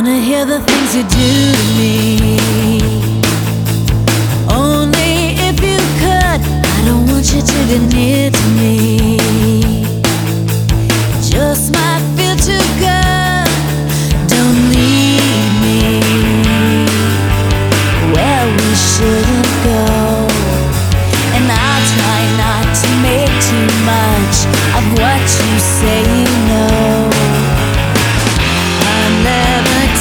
wanna hear the things you do to me. Only if you could. I don't want you to get near to me. Just my